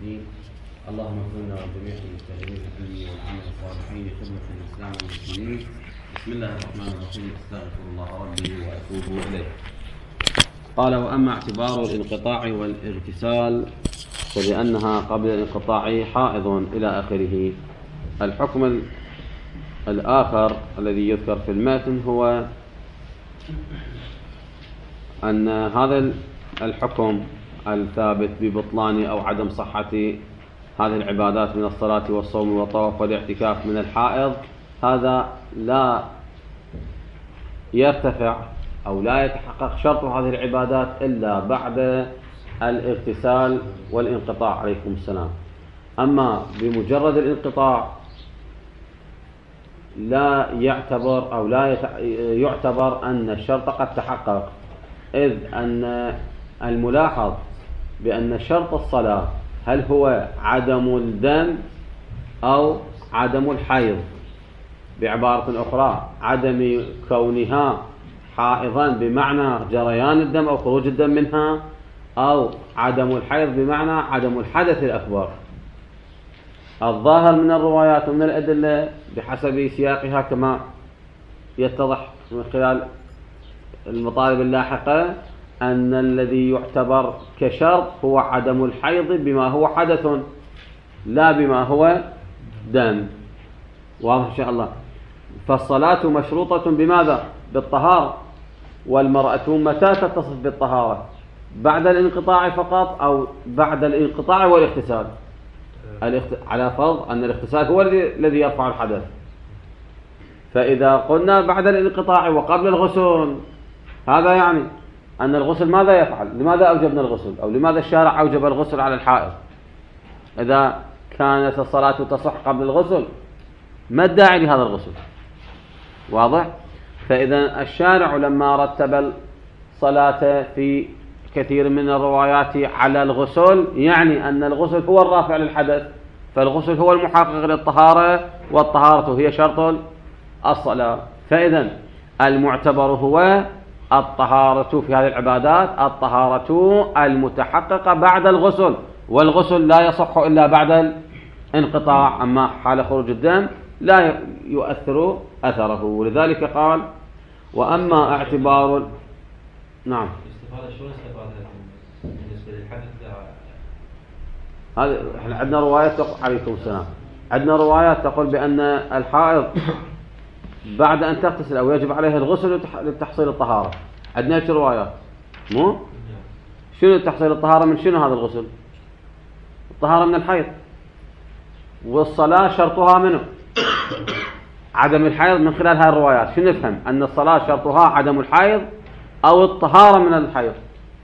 الدين. اللهم اغفر لنا وجميع المجتهدين العلم والعمل الصالحين خدمة الإسلام والمسلمين. بسم الله الرحمن الرحيم. استغفر الله ربي وأتوب إليه. قال: وأما اعتبار الانقطاع والاغتسال فلأنها قبل الانقطاع حائض إلى آخره. الحكم الآخر الذي يذكر في المتن هو أن هذا الحكم الثابت ببطلان أو عدم صحة هذه العبادات من الصلاة والصوم والطواف والاعتكاف من الحائض، هذا لا يرتفع أو لا يتحقق شرط هذه العبادات إلا بعد الاغتسال والانقطاع عليكم السلام. أما بمجرد الانقطاع لا يعتبر أو لا يعتبر أن الشرط قد تحقق، إذ أن الملاحظ بأن شرط الصلاة هل هو عدم الدم أو عدم الحيض، بعبارة أخرى عدم كونها حائضا بمعنى جريان الدم أو خروج الدم منها، أو عدم الحيض بمعنى عدم الحدث الأكبر. الظاهر من الروايات ومن الأدلة بحسب سياقها كما يتضح من خلال المطالب اللاحقة أن الذي يعتبر كشرط هو عدم الحيض بما هو حدث لا بما هو دم. واضح إن شاء الله. فالصلاة مشروطة بماذا؟ بالطهارة. والمرأة متى تتصف بالطهارة؟ بعد الانقطاع فقط أو بعد الانقطاع والاغتسال؟ على فرض أن الاغتسال هو الذي يرفع الحدث. فإذا قلنا بعد الانقطاع وقبل الغسل، هذا يعني أن الغسل ماذا يفعل؟ لماذا أوجبنا الغسل؟ أو لماذا الشارع أوجب الغسل على الحائض؟ إذا كانت الصلاة تصح قبل الغسل ما الداعي لهذا الغسل؟ واضح؟ فإذا الشارع لما رتب الصلاة في كثير من الروايات على الغسل يعني أن الغسل هو الرافع للحدث، فالغسل هو المحقق للطهارة، والطهارة هي شرط الصلاة. فإذا المعتبر هو الطهارة في هذه العبادات، الطهارة المتحققة بعد الغسل، والغسل لا يصح إلا بعد الانقطاع. أما حال خروج الدم لا يؤثر أثره. ولذلك قال: وأما اعتبار نعم بالنسبة للحدث. هذا احنا عندنا روايات عليكم السلام، عندنا روايات تقول بأن الحائض بعد أن تغتسل أو يجب عليها الغسل لتحصيل الطهارة. عندنا هيك روايات. مو شنو تحصيل الطهارة من شنو هذا الغسل؟ الطهارة من الحيض. والصلاة شرطها منه عدم الحيض. من خلال هذه الروايات شنو نفهم؟ أن الصلاة شرطها عدم الحيض أو الطهارة من الحيض.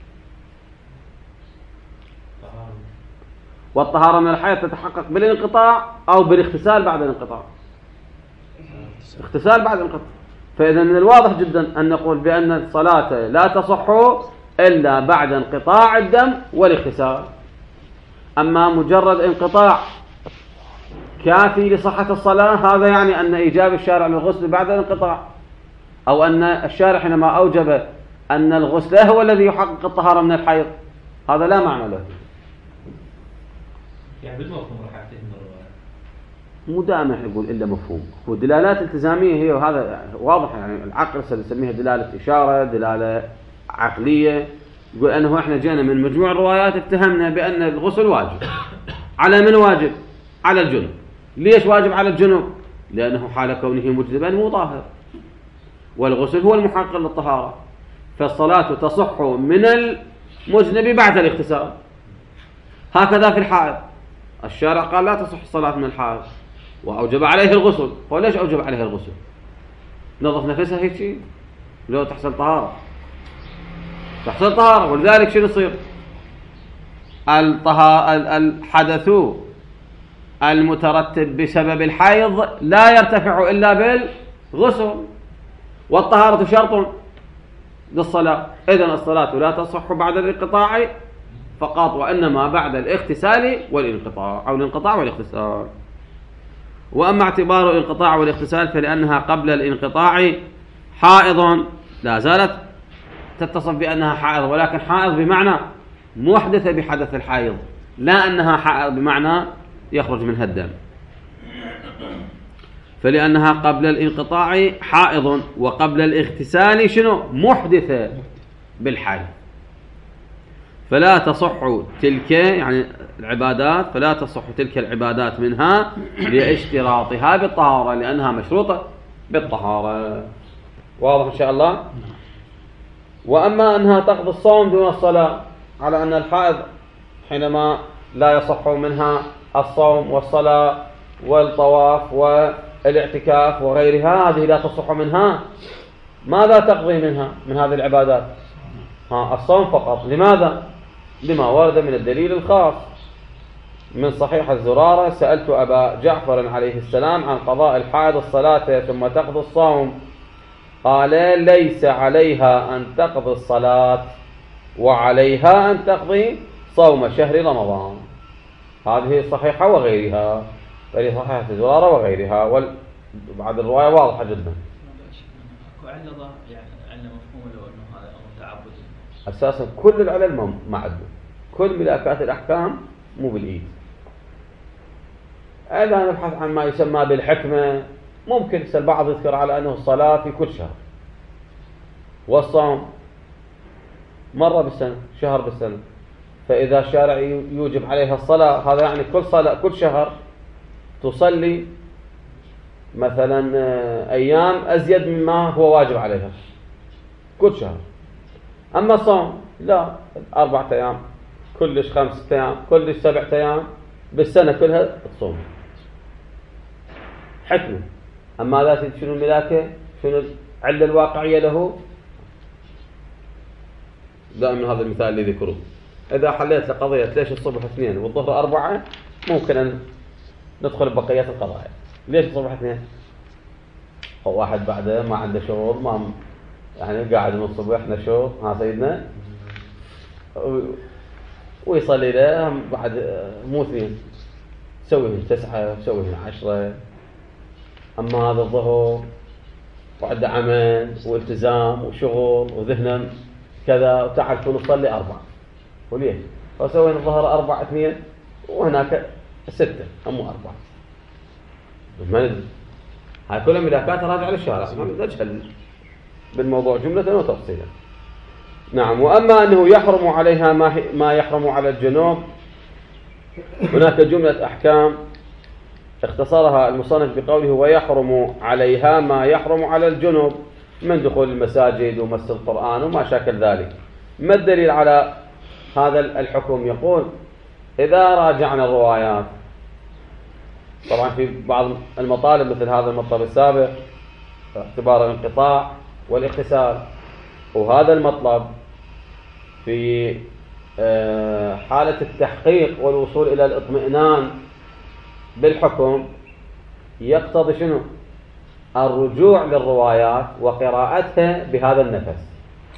والطهارة من الحيض تتحقق بالانقطاع أو بالاغتسال بعد الانقطاع. اغتسال بعد الانقطاع. فإذا من الواضح جدا أن نقول بأن الصلاة لا تصح إلا بعد انقطاع الدم والاغتسال. أما مجرد انقطاع كافي لصحة الصلاة، هذا يعني أن إيجاب الشارع للغسل بعد الانقطاع، أو أن الشارع حينما أوجب أن الغسل هو الذي يحقق الطهارة من الحيض، هذا لا معنى له. يعني بالمفهوم راح أعطيه من الرواية. مو دائما يقول إلا مفهوم، ودلالات التزامية هي، وهذا واضح. يعني العقل يسميها دلالة إشارة، دلالة عقلية. يقول أنه إحنا جينا من مجموع الروايات اتهمنا بأن الغسل واجب. على من واجب؟ على الجنوب. ليش واجب على الجنوب؟ لأنه حال كونه مجذبا مطهر، والغسل هو المحقق للطهارة. فالصلاة تصح من المجنب بعد الاغتسال. هكذا في الحائض، الشارع قال لا تصح الصلاة من الحائض وأوجب عليه الغسل. هو ليش أوجب عليه الغسل؟ نظف نفسها هيك شيء لو تحصل طهارة، تحصل طهارة. ولذلك شنو يصير؟ الحدث المترتب بسبب الحيض لا يرتفع إلا بالغسل، والطهارة شرط للصلاة. إذن الصلاة لا تصح بعد الانقطاع فقط، وإنما بعد الاغتسال والانقطاع، أو الانقطاع والاغتسال. وأما اعتبار الانقطاع والاغتسال فلأنها قبل الانقطاع حائض، لا زالت تتصف بأنها حائض، ولكن حائض بمعنى محدثة بحدث الحيض، لا أنها حائض بمعنى يخرج منها الدم، فلأنها قبل الانقطاع حائض وقبل الاغتسال شنو؟ محدثة بالحي، فلا تصح تلك يعني العبادات، فلا تصح تلك العبادات منها لاشتراطها بالطهارة، لأنها مشروطة بالطهارة. واضح إن شاء الله؟ وأما أنها تقضي الصوم دون الصلاة، على أن الحائض حينما لا يصح منها الصوم والصلاة والطواف والاعتكاف وغيرها، هذه لا تصح منها. ماذا تقضي منها من هذه العبادات؟ الصوم فقط. لماذا؟ لما ورد من الدليل الخاص من صحيح الزرارة: سألت أبا جعفر عليه السلام عن قضاء الحائض الصلاة ثم تقضي الصوم، قال: ليس عليها أن تقضي الصلاة وعليها أن تقضي صوم شهر رمضان. هذه صحيحة وغيرها، فهي صحيحة الزرارة وغيرها، وبعد الرواية واضحة جدا. علة يعني علة مفهومة لو أنه هذا أمر تعبدي. أساسا كل العلل ما عندنا، كل ملاكات الأحكام مو بالإيد. إذا نبحث عن ما يسمى بالحكمة، ممكن البعض يذكر على أنه الصلاة في كل شهر، والصوم مرة بالسنة، شهر بالسنة، فإذا الشارع يوجب عليها الصلاة، هذا يعني كل صلاة كل شهر تصلي مثلا أيام أزيد مما هو واجب عليها كل شهر. أما الصوم لا، 4 أيام، كلش 5 أيام، كلش 7 أيام بالسنة كلها تصوم. حكمة. أما ذات شنو الملاكة، شنو العلة الواقعية له؟ دائما هذا المثال اللي ذكره: إذا حليت لقضية ليش الصبح 2 والظهر 4، ممكن أن ندخل ببقية القضايا. ليش الصبح 2؟ هو واحد بعده ما عنده شغل، ما يعني قاعد من الصبح نشوف سيدنا ويصلي له بعد مو 2، سويهن 9، سويهن 10. أما هذا الظهر وعنده عمل والتزام وشغل وذهنا كذا، وتعرفون نصلي 4، وليه؟ فسوينا الظهر 4 2 وهناك 6 أمو 4. ما ندري، هاي كلها ملاكات راجعة للشارع، ما نجهل بالموضوع جملة وتفصيلا. نعم. وأما أنه يحرم عليها ما يحرم على الجنوب، هناك جملة أحكام اختصرها المصنف بقوله: ويحرم عليها ما يحرم على الجنوب من دخول المساجد ومس القرآن وما شاكل ذلك. ما الدليل على هذا الحكم؟ يقول: إذا راجعنا الروايات، طبعا في بعض المطالب مثل هذا المطلب السابق اعتبار الانقطاع والاغتسال، وهذا المطلب في حالة التحقيق والوصول إلى الاطمئنان بالحكم يقتضي شنو؟ الرجوع للروايات وقراءتها بهذا النفس.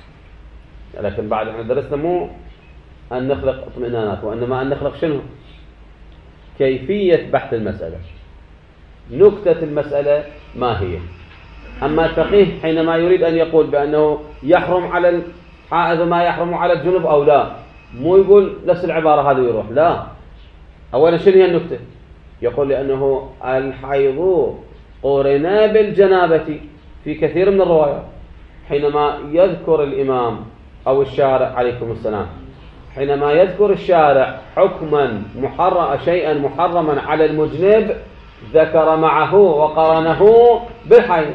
لكن بعد احنا درسنا مو أن نخلق اطمئنانات، وإنما أن نخلق شنو؟ كيفية بحث المسألة، نكتة المسألة ما هي. أما الفقيه حينما يريد أن يقول بأنه يحرم على الحائض ما يحرم على الجنوب أو لا، مو يقول نفس العبارة هذه ويروح، لا. أولا شنو هي النكتة؟ يقول لأنه الحيض قرنا بالجنابة في كثير من الروايات. حينما يذكر الإمام أو الشارع عليكم السلام، حينما يذكر الشارع حكما شيئا محرما على المجنب، ذكر معه وقرنه بالحيض،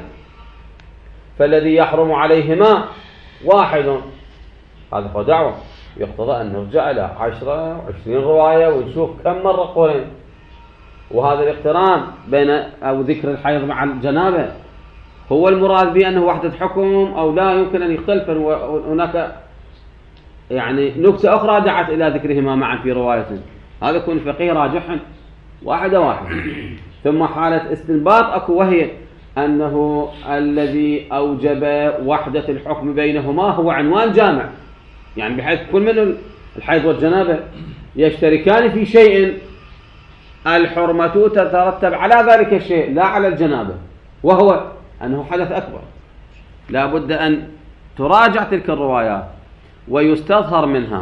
فالذي يحرم عليهما واحد. هذا هو دعوة، يقتضى أن نرجع إلى 10 و20 رواية ونشوف كم مرة قرن. وهذا الاقتران بين أو ذكر الحيض مع الجنابة هو المراد به أنه وحدة حكم أو لا، يمكن أن يختلف. هناك يعني نكتة أخرى دعت إلى ذكرهما معا في رواية، هذا يكون الفقيه راجحا واحدة. ثم حالة استنباط أكو، وهي أنه الذي أوجب وحدة الحكم بينهما هو عنوان جامع، يعني بحيث كل من الحيض والجنابة يشتركان في شيء، الحرمة تترتب على ذلك الشيء لا على الجنابة، وهو أنه حدث أكبر. لا بد أن تراجع تلك الروايات ويستظهر منها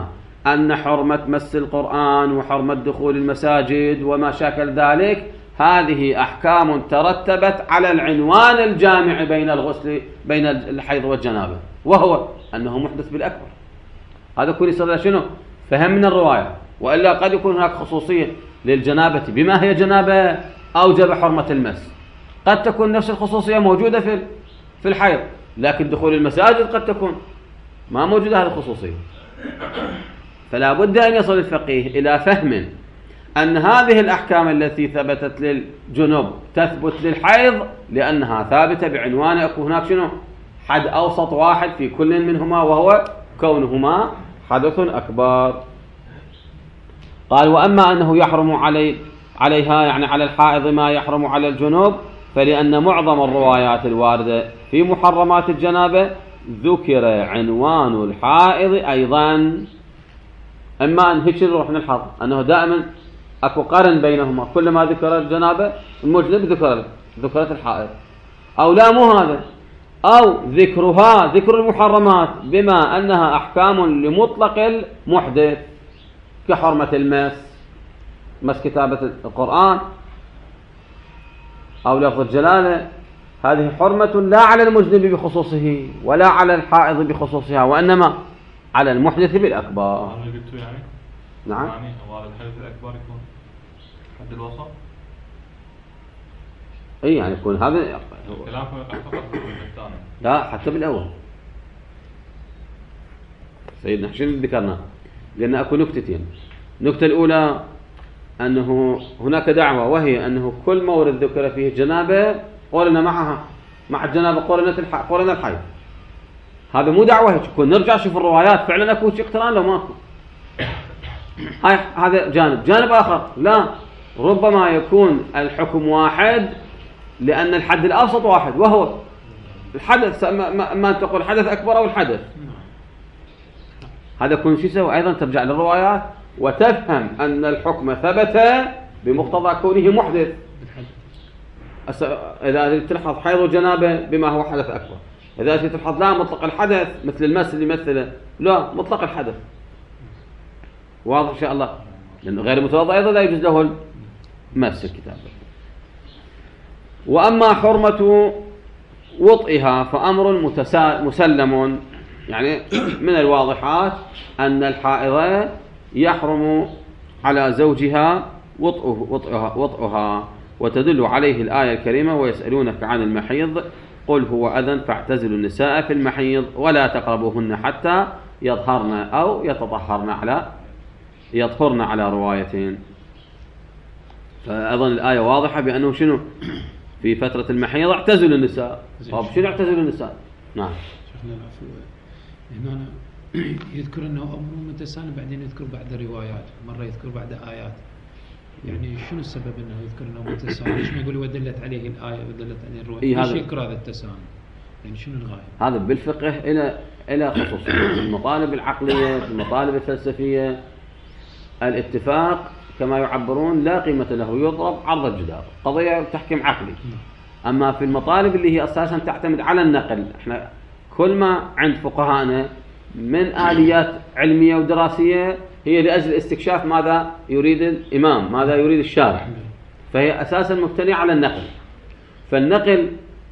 أن حرمة مس القرآن وحرمة دخول المساجد وما شاكل ذلك هذه أحكام ترتبت على العنوان الجامع بين الغسل بين الحيض والجنابة، وهو أنه محدث بالأكبر. هذا كل يصير شنو؟ فهم من الرواية، وإلا قد يكون هناك خصوصية للجنابة بما هي جنابة أوجب حرمة المس، قد تكون نفس الخصوصية موجودة في الحيض، لكن دخول المساجد قد تكون ما موجودة هذه الخصوصية. فلا بد أن يصل الفقيه إلى فهم أن هذه الأحكام التي ثبتت للجنوب تثبت للحيض لأنها ثابتة بعنوان يكون هناك شنو؟ حد أوسط واحد في كل منهما، وهو كونهما حدث أكبر. قال: وأما أنه يحرم عليها يعني على الحائض ما يحرم على الجنوب، فلأن معظم الروايات الواردة في محرمات الجنابة ذكر عنوان الحائض أيضا. أما أن هيك نروح نلحظ أنه دائما أكو قرن بينهما، كلما ذكر الجنابة المجنب ذكرت الحائض، أو لا مو هذا، أو ذكر المحرمات بما أنها أحكام لمطلق المحدث كحرمة مس كتابة القرآن أو لفظ الجلالة، هذه حرمة لا على المجنب بخصوصه ولا على الحائض بخصوصها، وإنما على المحدث بالأكبر. هذا اللي قلته يعني؟ نعم. يعني هذا الحدث الأكبر يكون حد الوسط؟ اي يعني يكون هذا كلامكم يقع فقط بالثاني. لا، حتى بالأول سيدنا شنو ذكرنا؟ لأن أكو نكتتين. النكتة الأولى أنه هناك دعوة، وهي أنه كل مورد ذكر فيه الجنابة قرن مع الجنابة قرن الحيض. هذا مو دعوة هيك، كون نرجع شوف الروايات فعلا أكو شيء اقتران لو ماكو. هذا جانب آخر، لا، ربما يكون الحكم واحد لأن الحد الأوسط واحد، وهو الحدث، ما تقول الحدث أكبر أو الحدث. هذا كل شيء سوى أيضا ترجع للروايات وتفهم أن الحكم ثبت بمقتضى كونه محدث. إذا تلحظ حيض وجنابه بما هو حدث أكبر، إذا تلحظ لا مطلق الحدث مثل المس اللي مثله، لا مطلق الحدث. واضح إن شاء الله، لأن غير المتوضئ أيضا لا يجوز له المس الكتاب. وأما حرمة وطئها فأمر مسلم، يعني من الواضحات أن الحائضة يحرم على زوجها وطئها، وتدل عليه الآية الكريمة: ويسألونك عن المحيض قل هو أذى فاعتزلوا النساء في المحيض ولا تقربوهن حتى يطهرن أو يطهرن على روايتين. فأظن الآية واضحة بأنه شنو في فترة المحيض اعتزلوا النساء. طب شنو اعتزلوا النساء؟ نعم. شيخنا العفو، هنا يذكر أنه أمر متسالم، بعدين يذكر بعد روايات، مرة يذكر بعد آيات. يعني شنو السبب أنه يذكر أنه متسالم؟ ليش ما يقول ودلت عليه الآية ودلت عليه الرواية؟ ليش يذكر هذا التسامح؟ يعني شنو الغاية؟ هذا بالفقه إلى خصوصية. المطالب العقلية، المطالب الفلسفية، الاتفاق كما يعبرون لا قيمة له، يضرب عرض الجدار، قضية تحكم عقلي. أما في المطالب اللي هي أساسا تعتمد على النقل، احنا كل ما عند فقهائنا من آليات علمية ودراسية هي لأجل استكشاف ماذا يريد الإمام، ماذا يريد الشارع، فهي أساسا مبتنية على النقل. فالنقل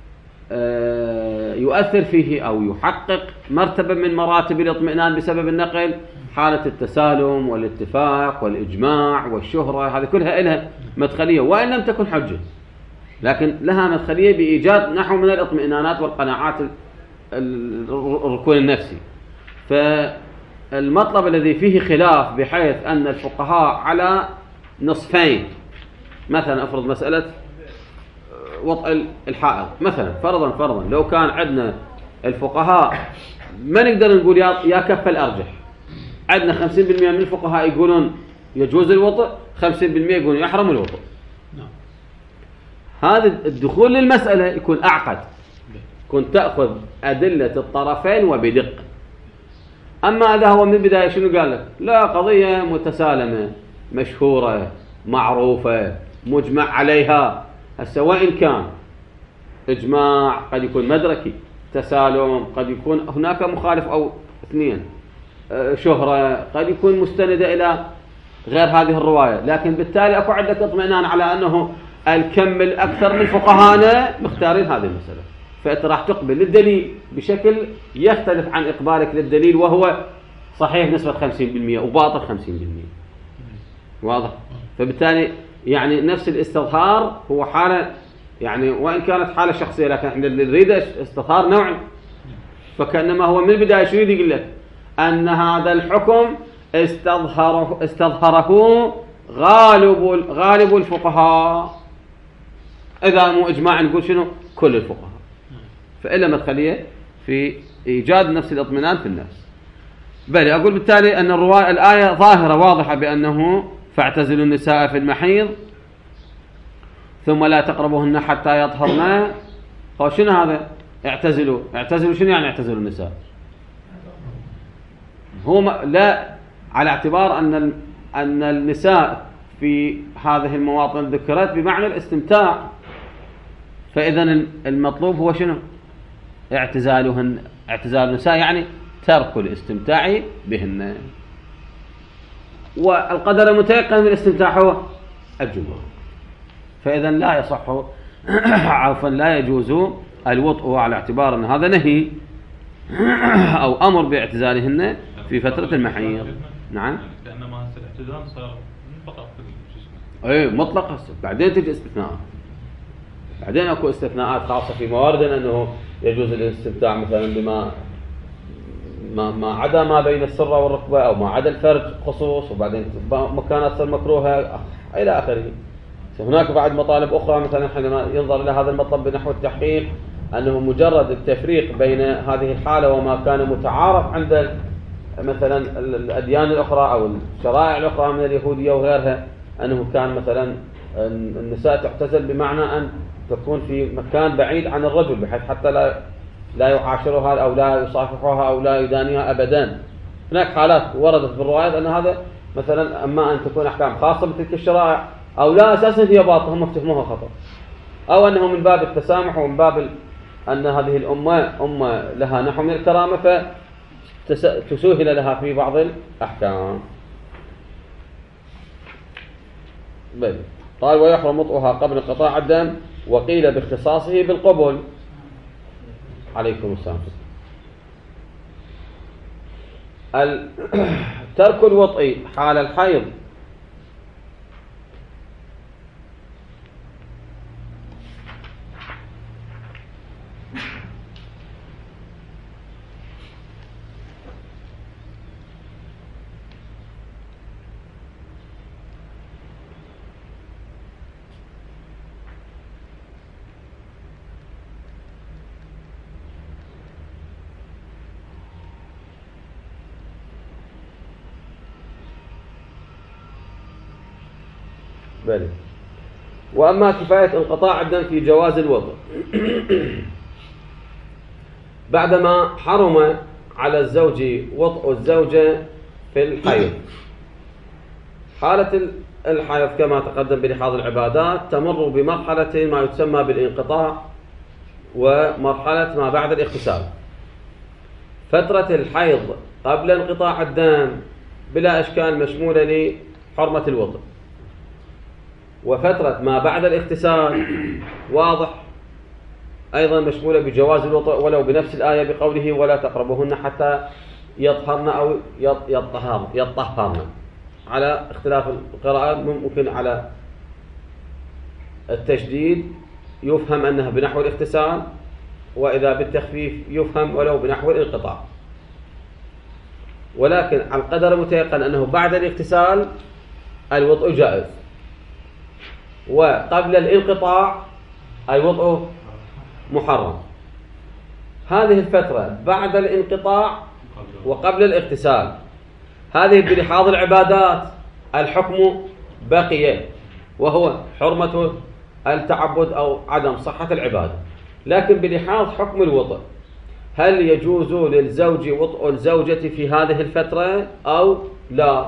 يؤثر فيه أو يحقق مرتبة من مراتب الاطمئنان بسبب النقل، حالة التسالم والاتفاق والإجماع والشهرة، هذه كلها لها مدخلية وإن لم تكن حجة، لكن لها مدخلية بإيجاد نحو من الاطمئنانات والقناعات الركون النفسي. فالمطلب الذي فيه خلاف بحيث أن الفقهاء على نصفين، مثلا أفرض مسألة وطء الحائض مثلا، فرضا لو كان عندنا الفقهاء ما نقدر نقول يا كف الأرجح، عندنا 50% من الفقهاء يقولون يجوز الوطء، 50% يقولون يحرم الوطء. هذا الدخول للمسألة يكون أعقد، كنت تأخذ أدلة الطرفين وبدقة. أما هذا هو من البداية شنو قال لك؟ لا، قضية متسالمة مشهورة معروفة مجمع عليها. سواء كان إجماع قد يكون مدركي، تسالم قد يكون هناك مخالف أو اثنين، شهرة، قد يكون مستندة إلى غير هذه الرواية، لكن بالتالي أكو عندك اطمئنان على أنه الكم الأكثر من فقهانا مختارين هذه المسألة، فأنت راح تقبل للدليل بشكل يختلف عن إقبالك للدليل وهو صحيح نسبة 50% وباطل 50%. واضح؟ فبالتالي يعني نفس الاستظهار هو حالة، يعني وإن كانت حالة شخصية، لكن احنا اللي نريده استظهار نوعي. فكأنما هو من البداية شو يريد يقول لك؟ أن هذا الحكم استظهره غالب الفقهاء، إذا مو إجماع نقول شنو؟ كل الفقهاء. فإلا مدخلية في إيجاد نفس الاطمئنان في النفس. بل أقول بالتالي أن الآية ظاهرة واضحة بأنه فاعتزلوا النساء في المحيض ثم لا تقربوهن حتى يطهرن. قال شنو هذا؟ اعتزلوا شنو يعني اعتزلوا النساء؟ هو لا على اعتبار أن النساء في هذه المواطن ذكرت بمعنى الاستمتاع، فإذا المطلوب هو شنو؟ اعتزال النساء يعني ترك الاستمتاع بهن. والقدر المتيقن من الاستمتاع هو الجمهور، فإذا لا يصح عفوا لا يجوز الوطء على اعتبار أن هذا نهي أو أمر باعتزالهن في فترة المحيض. نعم. لأنما الاعتزال صار فقط في أي مطلق هسه، بعدين تجي استثناءات، بعدين أكو استثناءات خاصة في موارد أنه يجوز الاستمتاع مثلا بما ما عدا ما بين السرة والركبة أو ما عدا الفرج خصوص، وبعدين مكانات تصير مكروهة إلى آخره. هناك بعد مطالب أخرى مثلا حينما ينظر إلى هذا المطلب بنحو التحقيق أنه مجرد التفريق بين هذه الحالة وما كان متعارف عند مثلا الأديان الأخرى أو الشرائع الأخرى من اليهودية وغيرها، أنه كان مثلا النساء تعتزل بمعنى أن تكون في مكان بعيد عن الرجل بحيث حتى لا يعاشرها أو لا يصافحها أو لا يدانيها أبدا. هناك حالات وردت بالروايات أن هذا مثلا أما أن تكون أحكام خاصة بتلك الشرائع أو لا أساسا هي باطل، هم افتهموها خطأ، أو أنه من باب التسامح ومن باب أن هذه الأمة أمة لها نحو من الكرامة فتسهل لها في بعض الأحكام. بل قال ويحرم وطئها قبل انقطاع الدم، وقيل باختصاصه بالقبل. عليكم السلام. ترك الوطء حال الحيض بل وأما كفاية انقطاع الدم في جواز الوضوء بعدما حرم على الزوج وطء الزوجة في الحيض. حالة الحيض كما تقدم بلحاظ العبادات تمر بمرحلة ما يسمى بالانقطاع ومرحلة ما بعد الاغتسال. فترة الحيض قبل انقطاع الدم بلا إشكال مشمولة لحرمة الوضوء، وفترة ما بعد الاغتسال واضح أيضا مشمولة بجواز الوضوء ولو بنفس الآية بقوله ولا تقربوهن حتى يطهرن أو يطهرن، على اختلاف القراءات. ممكن على التشديد يفهم أنها بنحو الاغتسال، وإذا بالتخفيف يفهم ولو بنحو الانقطاع، ولكن على القدر متيقن أنه بعد الاغتسال الوضوء جائز، وقبل الانقطاع الوضوء محرم. هذه الفترة بعد الانقطاع وقبل الاغتسال هذه بلحاظ العبادات الحكم بقي وهو حرمة التعبد أو عدم صحة العبادة، لكن بلحاظ حكم الوضوء هل يجوز للزوج وطء الزوجة في هذه الفترة أو لا؟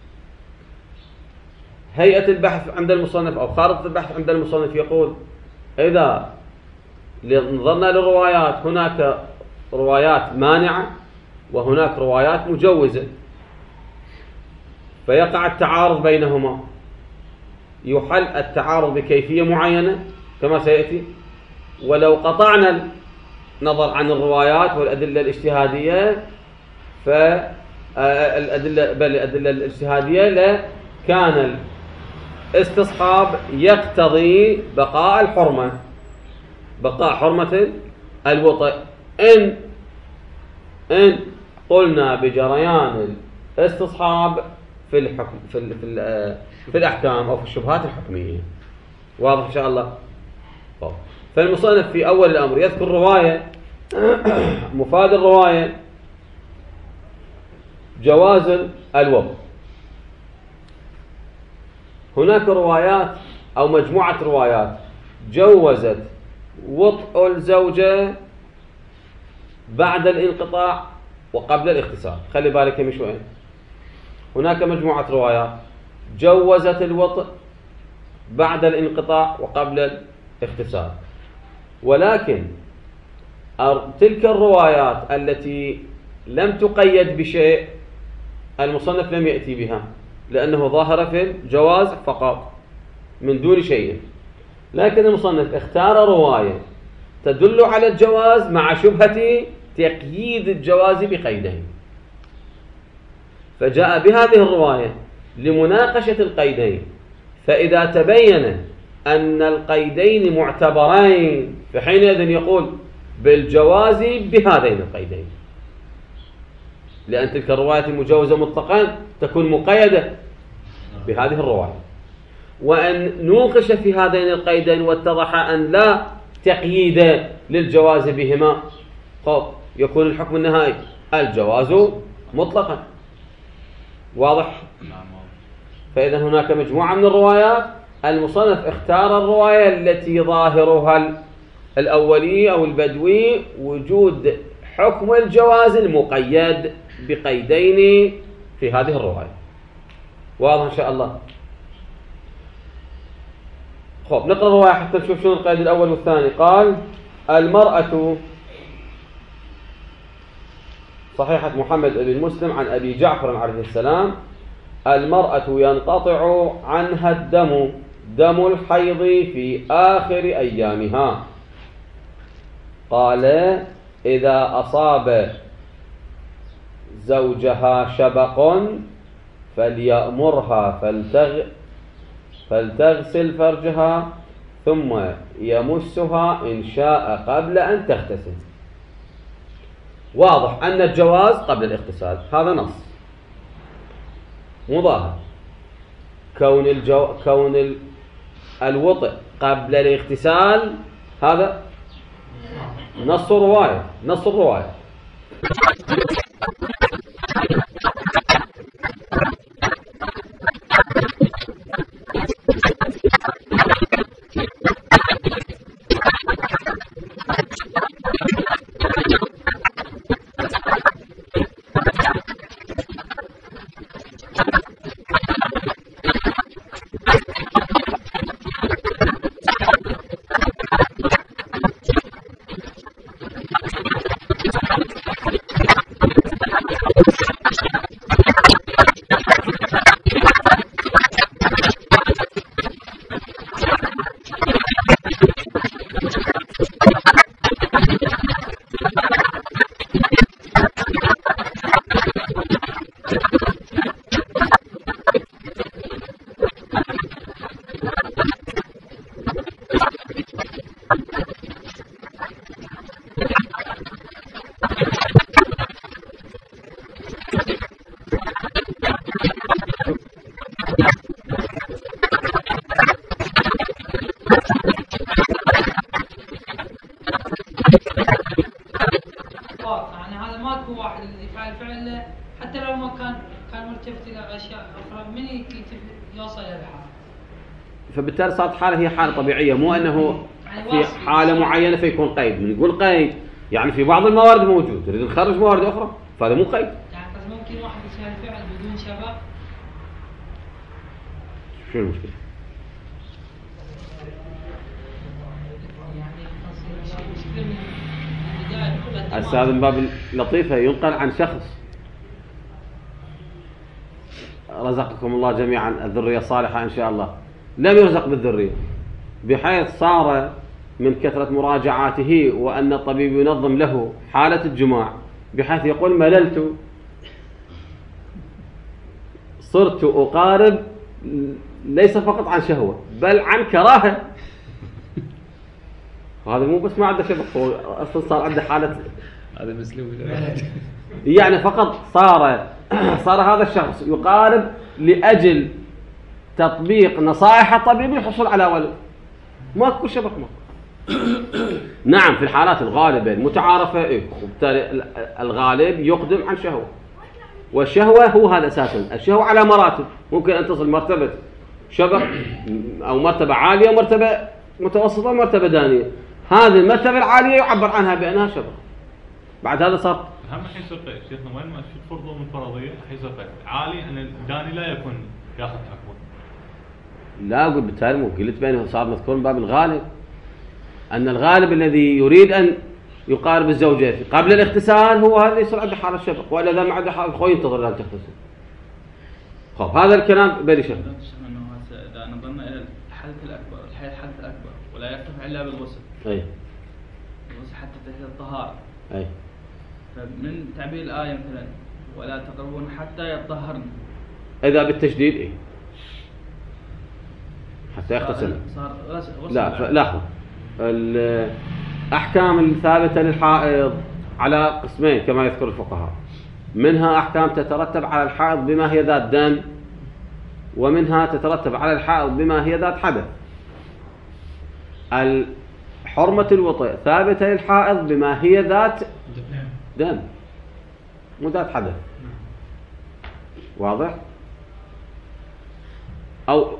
هيئة البحث عند المصنف أو خارطة البحث عند المصنف يقول إذا نظرنا للروايات هناك روايات مانعة وهناك روايات مجوزة. فيقع التعارض بينهما، يحل التعارض بكيفية معينة كما سيأتي. ولو قطعنا النظر عن الروايات والأدلة الاجتهادية الأدلة الاجتهادية لكان الاستصحاب يقتضي بقاء الحرمة، بقاء حرمة الوطئ. إن قلنا بجريان الاستصحاب في الحكم في الأحكام أو في الشبهات الحكمية. واضح إن شاء الله؟ طب. فالمصنف في أول الأمر يذكر رواية مفاد الرواية جواز الوضع. هناك روايات أو مجموعة روايات جوزت وطء الزوجة بعد الانقطاع وقبل الاغتسال. خلي بالك يا شوي، هناك مجموعة روايات جوزت الوطء بعد الانقطاع وقبل الاغتسال، ولكن تلك الروايات التي لم تقيد بشيء المصنف لم يأتي بها، لأنه ظاهر في الجواز فقط من دون شيء. لكن المصنف اختار رواية تدل على الجواز مع شبهة تقييد الجواز بقيدين، فجاء بهذه الرواية لمناقشة القيدين. فإذا تبين أن القيدين معتبرين فحينئذ يقول بالجواز بهذين القيدين، لأن تلك الرواية المجوزة مطلقا تكون مقيدة بهذه الرواية. وأن نوقش في هذين القيدين واتضح أن لا تقييد للجواز بهما، يكون الحكم النهائي الجواز مطلقا. واضح؟ فإذا هناك مجموعة من الروايات، المصنف اختار الرواية التي ظاهرها الأولي أو البدوي وجود حكم الجواز المقيد بقيدين في هذه الرواية. واضح إن شاء الله؟ نقرأ الرواية حتى نشوف شنو القيد الأول والثاني. قال: المرأة، صحيحة محمد بن مسلم عن أبي جعفر عليه السلام: المرأة ينقطع عنها الدم، دم الحيض في آخر أيامها. قال: إذا أصاب زوجها شبق فليأمرها فلتغسل فرجها ثم يمسها إن شاء قبل أن تغتسل. واضح أن الجواز قبل الاغتسال، هذا نص مظاهر. كون الوطء قبل الاغتسال هذا نص الرواية. فبالتالي صارت حالة هي حالة طبيعية، مو أنه في حالة معينة فيكون قيد. من يقول قيد يعني في بعض الموارد موجود، نريد نخرج موارد أخرى، فهذا مو قيد. يعني ممكن واحد يسوي الفعل بدون شبه. شو المشكلة؟ هذا من باب لطيفة، ينقل عن شخص رزقكم الله جميعا الذرية الصالحة إن شاء الله، لم يرزق بالذرية، بحيث صار من كثرة مراجعاته وأن الطبيب ينظم له حالة الجماع بحيث يقول مللت، صرت أقارب ليس فقط عن شهوة بل عن كراهة. هذا مو بس ما عنده شبق، هو أصلا صار عنده حالة، هذا مسلوب يعني فقط صار هذا الشخص يقارب لأجل تطبيق نصائح الطبيب للحصول على ولد، ماكو شبك ماكو. نعم في الحالات الغالبة المتعارفة إيه، وبالتالي الغالب يقدم عن شهوة، والشهوة هو هذا أساسا. الشهوة على مراتب، ممكن أن تصل مرتبة شبك أو مرتبة عالية ومرتبة متوسطة ومرتبة دانية. هذه المرتبة العالية يعبر عنها بأنها شبك، بعد هذا صار أهم شيء يصير قيد شيخنا، وين ما تفرضوا من فرضية يصير قيد عالي أن الداني لا يكون ياخذ حكمه. لا أقول بالتالي مو قلت بأنه صار مذكور من باب الغالب، أن الغالب الذي يريد أن يقارب الزوجة قبل الاغتسال هو هذا يصير عنده حالة شبك، وإلا إذا ما عنده حالة خوي ينتظر أن تغتسل. خب هذا الكلام بلي شيخ. إذا نظرنا إلى الحدث الأكبر، الحدث الأكبر ولا يرتفع إلا بالغسل. أي. الغسل حتى تحت الطهارة. أي. فمن تعبير الآية مثلا ولا تقربون حتى يطهرن. إذا بالتشديد إيه. حتى يغتسل. صار غسل. لا لاحظ. الأحكام الثابتة للحائض على قسمين كما يذكر الفقهاء، منها أحكام تترتب على الحائض بما هي ذات دم، ومنها تترتب على الحائض بما هي ذات حدث. حرمة الوطء ثابتة للحائض بما هي ذات دم مو ذات حدث. واضح؟ أو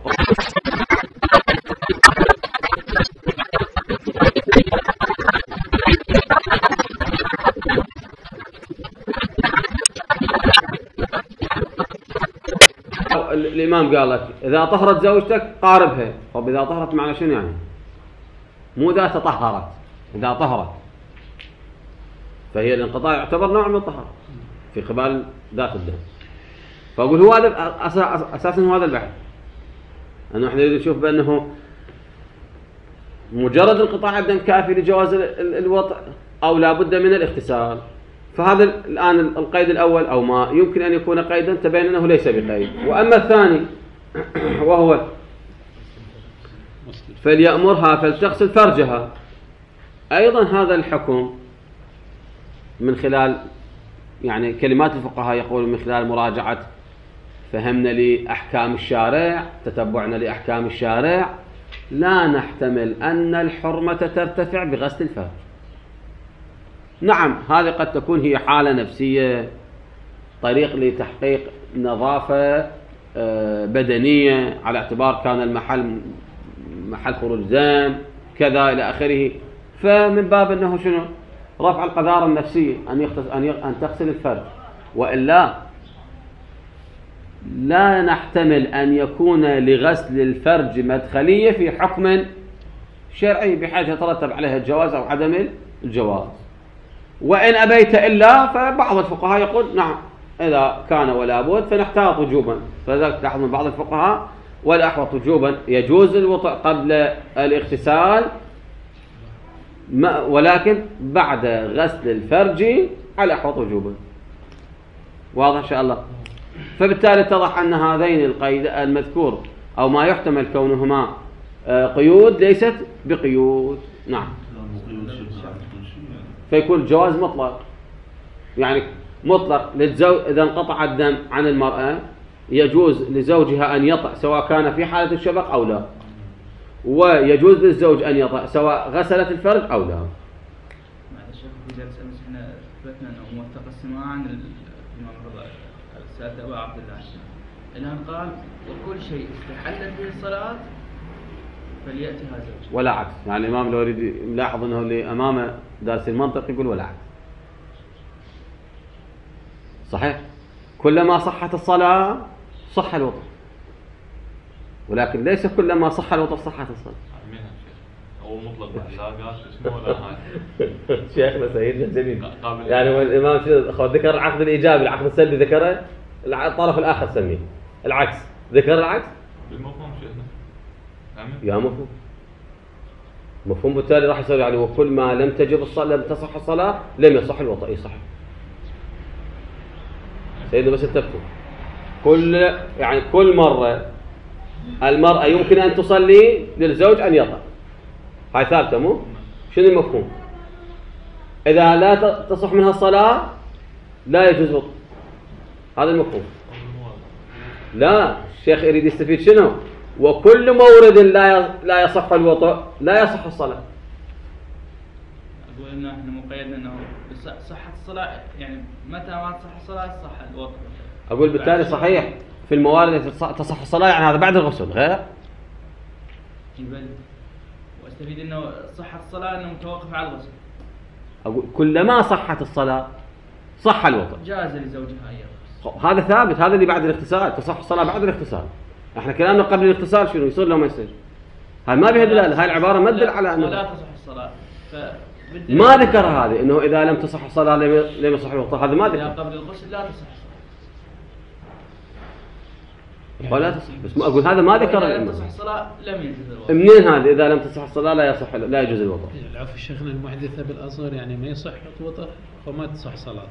الإمام قال لك إذا طهرت زوجتك قاربها. طب إذا طهرت معنى شنو يعني؟ مو إذا تطهرت، إذا طهرت، فهي الانقطاع يعتبر نوع من الطهارة في قبال ذات الدم. فأقول هو هذا أساسا هو هذا البحث، أنه إحنا نريد نشوف بأنه مجرد انقطاع الدم كافي لجواز الوطء أو لا بد من الاغتسال. فهذا الآن القيد الأول أو ما يمكن أن يكون قيدا تبين أنه ليس بقيد. وأما الثاني وهو فليأمرها فلتغسل فرجها، أيضا هذا الحكم من خلال يعني كلمات الفقهاء يقول من خلال مراجعة فهمنا لأحكام الشارع، تتبعنا لأحكام الشارع، لا نحتمل أن الحرمة ترتفع بغسل الفرج. نعم هذه قد تكون هي حالة نفسية، طريق لتحقيق نظافة بدنية على اعتبار كان المحل محل خروج دم كذا إلى آخره، فمن باب أنه شنو رفع القذارة النفسية أن تغسل الفرج. وإلا لا نحتمل أن يكون لغسل الفرج مدخلية في حكم شرعي بحيث يترتب عليها الجواز أو عدم الجواز. وإن أبيت إلا فبعض الفقهاء يقول نعم إذا كان ولا بد فنحتاط وجوبا. فذلك تلاحظ من بعض الفقهاء ولا أحوط وجوبا يجوز الوطء قبل الاغتسال ولكن بعد غسل الفرج على أحوط وجوبا. واضح إن شاء الله. فبالتالي اتضح أن هذين القيد المذكور أو ما يحتمل كونهما قيود ليست بقيود. نعم. فيكون الجواز مطلق، يعني مطلق للزوج إذا انقطع الدم عن المرأة يجوز لزوجها أن يطأ سواء كان في حالة الشبق أو لا، ويجوز للزوج أن يطأ سواء غسلت الفرج أو لا. معلش في جلسة احنا اثبتنا أنه موثق السماع عن الإمام الرضا السيد أبا عبد الله الآن قال وكل شيء استحلت به الصلاة فليأتها زوج ولا عكس. يعني الإمام لو يريد ملاحظ أنه اللي أمامه دارس المنطق يقول ولا عكس. صحيح كلما صحت الصلاة صح الوضوء، ولكن ليس كلما صح الوضوء صحت الصلاة. هو مطلق لا اسمه ولا هاي. شيخنا سيدنا جميل. يعني الإمام ذكر العقد الإيجابي، العقد السلبي ذكره، الطرف الآخر سميه. العكس، ذكر العكس بالمفهوم شيخنا. فهمت؟ يا مفهوم، مفهوم بالتالي راح يصير يعني وكل ما لم تجب الصلاة لم تصح الصلاة لم يصح الوطء. صح سيدنا، بس انتبهوا، كل مرة المرأة يمكن أن تصلي للزوج أن يطأ، هاي ثابتة مو؟ شنو المفهوم؟ إذا لا تصح منها الصلاة لا يجوز وطء، هذا المفهوم. لا، الشيخ يريد يستفيد شنو؟ وكل مورد لا يصح الوطء لا يصح الصلاة. أقول إنه إحنا مقيدنا إنه صحة الصلاة، يعني متى ما تصح الصلاة صح الوطء. أقول بالتالي صحيح في الموارد التي تصح الصلاة، يعني هذا بعد الغسل غير. يبل واستفيد إنه صحة الصلاة إنه متوقف على الغسل. أقول كلما صحت الصلاة صح الوطء. جاز لزوجها أيضا. هذا ثابت، هذا اللي بعد الاغتسال، تصح الصلاة بعد الاغتسال. احنا كلامنا قبل الاغتسال شنو يصير لو ما يصير؟ هاي ما بها دلالة، هاي العبارة ما تدل على أنه ولا تصح الصلاة. ما ذكر هذه انه اذا لم تصح الصلاة لم يصح الوطء، هذا ما إذا ذكر. قبل الغسل لا تصح الصلاة. ولا تصح، بس ما اقول هذا ما ذكر. إذا لم تصح الصلاة لم يجوز الوطء. منين هذا اذا لم تصح الصلاة لا يجوز الوطء؟ العفو شيخنا، المحدثة بالأصغر يعني ما يصح وطء وما تصح صلاة.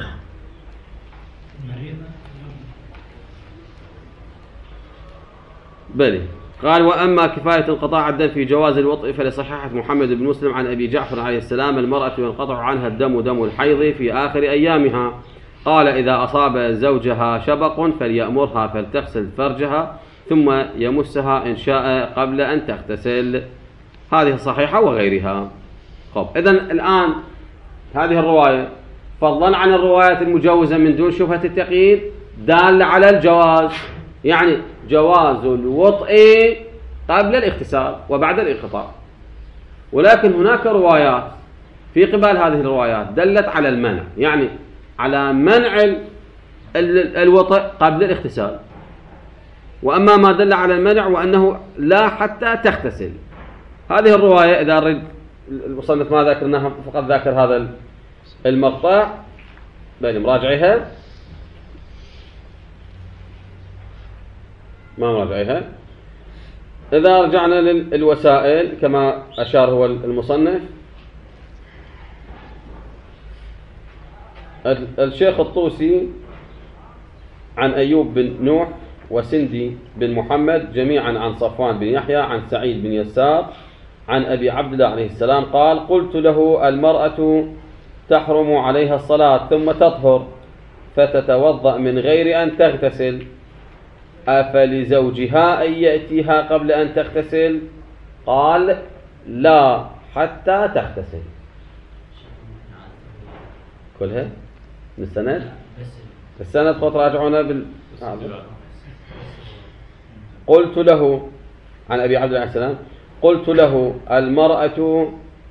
بلي. قال وأما كفاية انقطاع الدم في جواز الوطء فلصحيحة محمد بن مسلم عن أبي جعفر عليه السلام: المرأة ينقطع عنها الدم دم الحيض في آخر أيامها. قال إذا أصاب زوجها شبق فليأمرها فلتغسل فرجها ثم يمسها إن شاء قبل أن تغتسل. هذه صحيحة وغيرها. خب إذن الآن هذه الرواية فضلا عن الروايات المجوزة من دون شبهة التقييد دالة على الجواز، يعني جواز الوطء قبل الاغتسال وبعد الانقطاع. ولكن هناك روايات في قبال هذه الروايات دلت على المنع، يعني على منع الوطء قبل الاغتسال. وأما ما دل على المنع وأنه لا حتى تغتسل، هذه الرواية إذا أريد المصنف ما ذكرناها فقط ذاكر هذا المقطع بين مراجعها ما مراجعها. إذا رجعنا للوسائل كما أشار هو المصنف، الشيخ الطوسي عن أيوب بن نوح وسندي بن محمد جميعا عن صفوان بن يحيى عن سعيد بن يسار عن أبي عبد الله عليه السلام قال: قلت له المرأة تحرم عليها الصلاة ثم تطهر فتتوضأ من غير أن تغتسل، أفلزوجها أن يأتيها قبل أن تغتسل؟ قال: لا حتى تغتسل. كلها من السند خط راجعونا قلت له عن أبي عبد الله عليه السلام: قلت له المرأة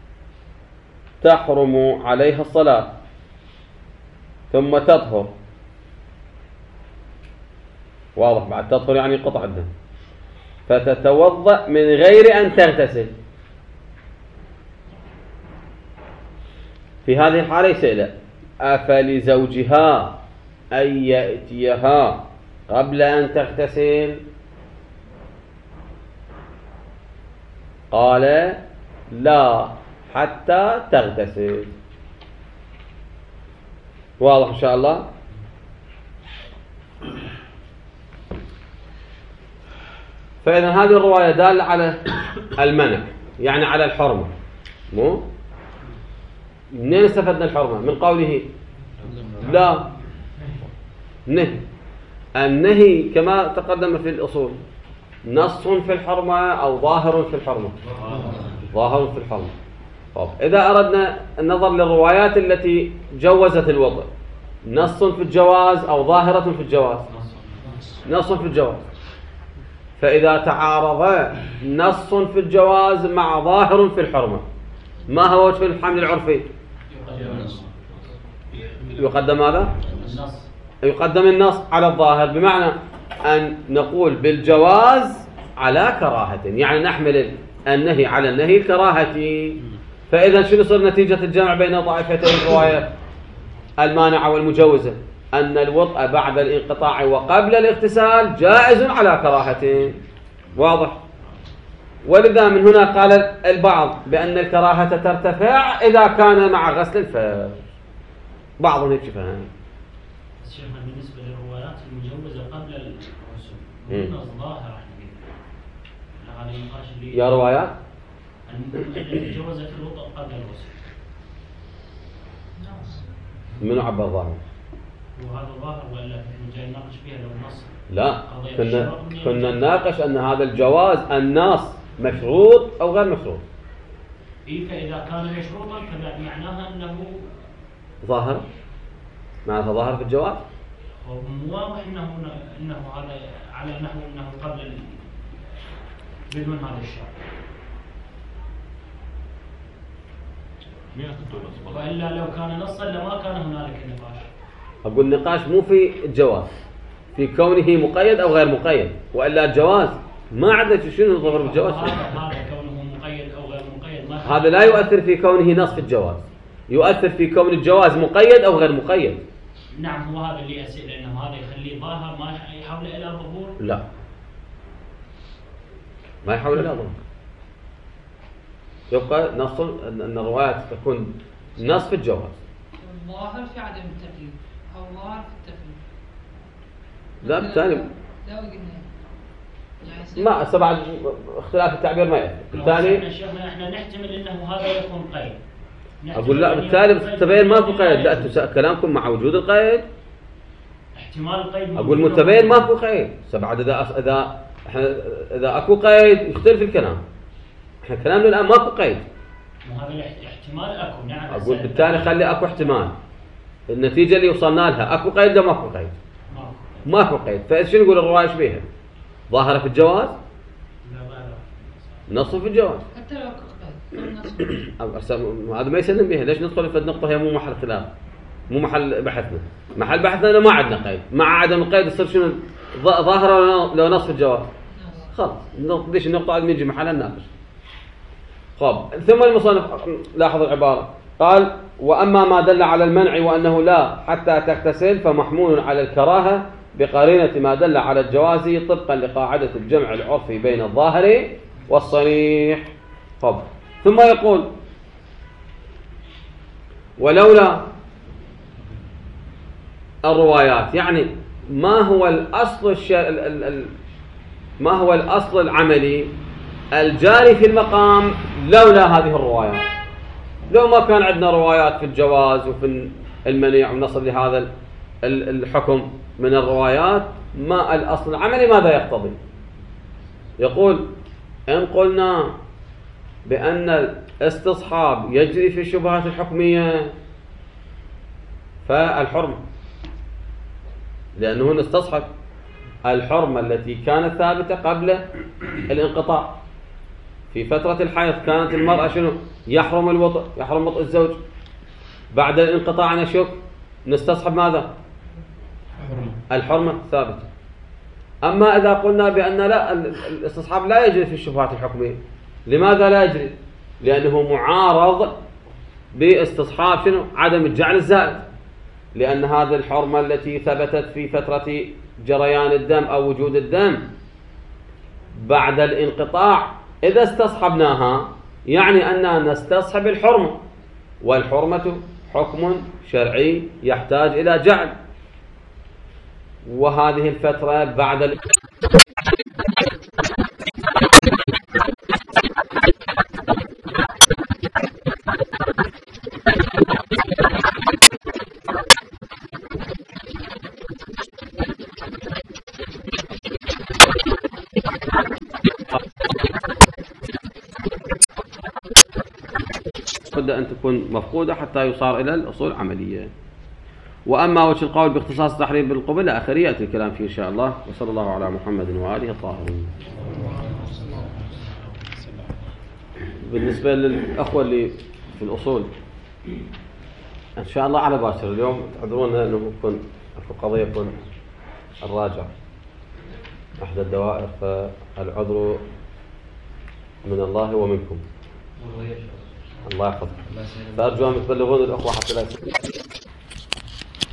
تحرم عليها الصلاة ثم تطهر، واضح بعد تطهر يعني قطع الدم، فتتوضأ من غير أن تغتسل. في هذه الحالة يسأل: أفلزوجها أن يأتيها قبل أن تغتسل؟ قال: لا حتى تغتسل. واضح إن شاء الله. فإذا هذه الرواية دالة على المنع، يعني على الحرمة. مو منين استفدنا الحرمة؟ من قوله لا نهي. النهي كما تقدم في الأصول نص في الحرمة أو ظاهر في الحرمة؟ ظاهر في الحرمة. طب إذا أردنا النظر للروايات التي جوزت الوضع، نص في الجواز أو ظاهرة في الجواز؟ نص في الجواز. فإذا تعارض نص في الجواز مع ظاهر في الحرمة، ما هو وجه الحمل العرفي؟ يقدم ماذا؟ يقدم النص على الظاهر، بمعنى أن نقول بالجواز على كراهة، يعني نحمل النهي على النهي الكراهة. فإذا شنو صار نتيجة الجمع بين طائفتين الرواية المانعة والمجوزة؟ أن الوطء بعد الانقطاع وقبل الاغتسال جائز على كراهته. واضح؟ ولذا من هنا قال البعض بأن الكراهة ترتفع إذا كان مع غسل الفرج. بعضهم هيك فهم. شيخنا بالنسبة للروايات المجوزة قبل الغسل من الظاهر هذا النقاش اللي يا روايات التي جوزت الوضوء قبل الغسل. منو عبر الظاهر؟ وهذا الظاهر ولا احنا جاي نناقش فيها لو نص؟ لا، كنا نناقش أن هذا الجواز النص مشروط أو غير مشروط. فإذا كان مشروطا فمعناها أنه ظاهر، معناته ظاهر في الجواز. واضح أنه هذا على أنه قبل بدون هذا الشرط. وإلا لو كان نصا لما كان هنالك نقاش. أقول النقاش مو في الجواز، في كونه مقيد أو غير مقيد، وإلا الجواز ما عندنا شنو نظهر بالجواز. هذا كونه مقيد أو غير مقيد هذا لا يؤثر في كونه نص في الجواز، يؤثر في كون الجواز مقيد أو غير مقيد. نعم، هو هذا اللي أسئل لأنه هذا يخليه ظاهر ما يحول إلى ظهور. لا، ما يحول إلى ظهور. يبقى نص أن الروايات تكون نص في الجواز. الظاهر في عدم التقييد أو ظاهر في التقييد. لا بالتالي لا قلنا يعني ما سبعة اختلاف التعبير ما يأثر. بالتالي احنا نحتمل انه هذا يكون قيد. أقول لا، بالتالي تبين ما في قيد. لا، كلامكم مع وجود القيد. احتمال القيد. أقول متبين ما في قيد. سبعة إذا أكو قيد يختلف الكلام. إحنا كلامنا الآن ما في قيد. وهذا الاحتمال أكو. نعم. أقول بالتالي خلي أكو احتمال. النتيجة اللي وصلنا لها أكو قيد ولا ما في قيد؟ ما في قيد. فإيش نقول الرواية إيش بيها؟ ظاهرة في الجواز؟ نص في الجواز. حتى لو نص. هذا ما يسلم بها. ليش ندخل في النقطة هي مو محل خلاف، مو محل بحثنا. محل بحثنا أنه ما عندنا قيد. مع عدم القيد يصير شنو؟ ظاهرة لو نص في الجواز. خلاص ليش النقطة هذه نجي محلها نناقش. خب ثم المصنف لاحظ العبارة قال: وأما ما دل على المنع وأنه لا حتى تغتسل فمحمول على الكراهة بقرينة ما دل على الجواز طبقا لقاعدة الجمع العرفي بين الظاهر والصريح. خب ثم يقول: ولولا الروايات، يعني ما هو الأصل العملي الجاري في المقام لولا هذه الروايات. لو ما كان عندنا روايات في الجواز وفي المنع ونصل لهذا الحكم من الروايات، ما الأصل العملي ماذا يقتضي؟ يقول: إن قلنا بأن الاستصحاب يجري في الشبهات الحكمية فالحرمة، لأنه نستصحب الحرمة التي كانت ثابتة قبل الانقطاع. في فترة الحيض كانت المرأة شنو؟ يحرم الوطء، يحرم وطء الزوج. بعد الانقطاع نشك نستصحب ماذا؟ الحرمة ثابتة. أما إذا قلنا بأن لا، الاستصحاب لا يجري في الشبهات الحكمية. لماذا لا يجري؟ لأنه معارض باستصحاب شنو؟ عدم الجعل الزائد. لأن هذه الحرمة التي ثبتت في فترة جريان الدم أو وجود الدم بعد الانقطاع إذا استصحبناها يعني أننا نستصحب الحرمة، والحرمة حكم شرعي يحتاج إلى جعل. وهذه الفترة بعد لابد أن تكون مفقودة حتى يصار إلى الأصول عملية. وأما وجه القول باختصاص التحريم بالقبل آخرية يأتي الكلام فيه إن شاء الله. وصلى الله على محمد وآله الطاهرين. بالنسبة للأخوة اللي في الأصول إن شاء الله على باشر اليوم تعذرون أنه يكون أكو قضية يكون الراجع أحد الدوائر، فالعذر من الله ومنكم. الله يحفظك. فأرجو أن تبلغون الأخوة حتى لا